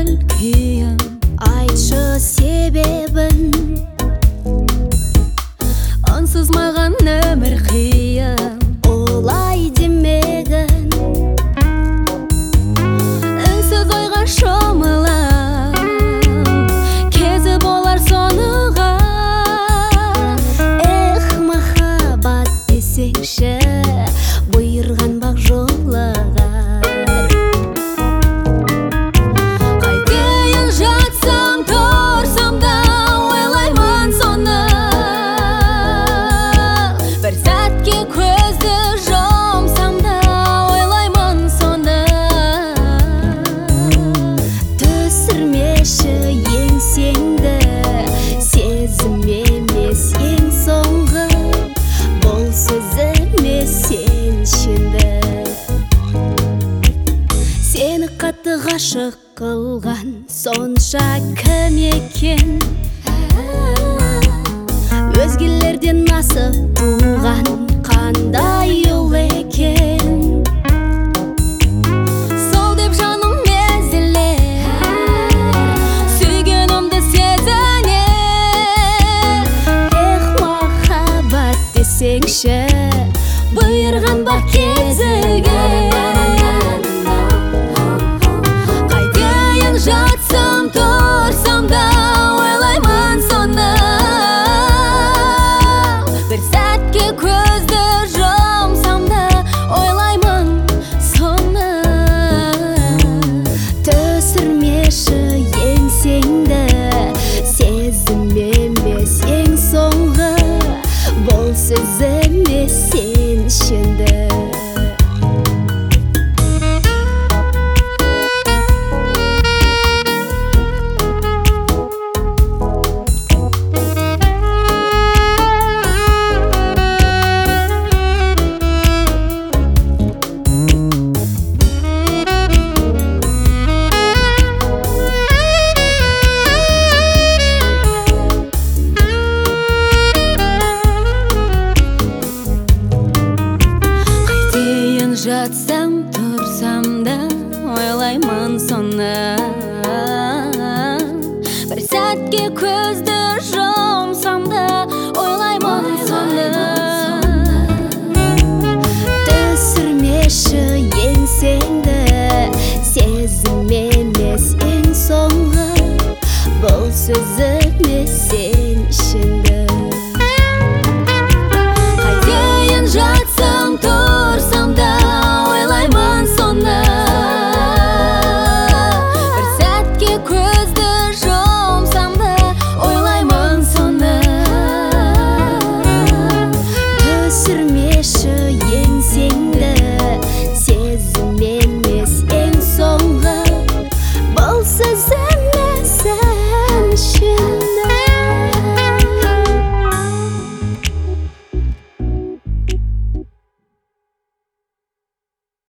көңіл күйім, айтшы себебін. Онсыз маған өмір қиын, олай демегін. Үнсіз ойға шомылам, кезі болар соныға. Эх, махаббат десеңші, бұйырған бақ жолығар. Қайтейін жатсам, тұрсам да ойлаймын соны. Бір сәтке көзді жұмсам да ойлаймын соны. Түсірмеші еңсеңді, сезім емес ең соңғы. Бұл сөз емес сен шынды. Сені қатты ғашық қылған сонша кім екен? Өзгелерден асып туған қандай ұл екен? Сол деп жаным езілер, сүйгенімді сезінер. Эх, махаббат десеңші, бұйырған бақ кезіге. Қайтейін жатсам, тұрсам да ойлаймын соны. Бір сәтке көзді жұмсам да ойлаймын соны. Түсірмеші еңсеңді, сезім емес ең соңғы. Бұл сөз емес сен шынды. Жатсам, тұрсам да ойлаймын соны. Бір сәтке көзді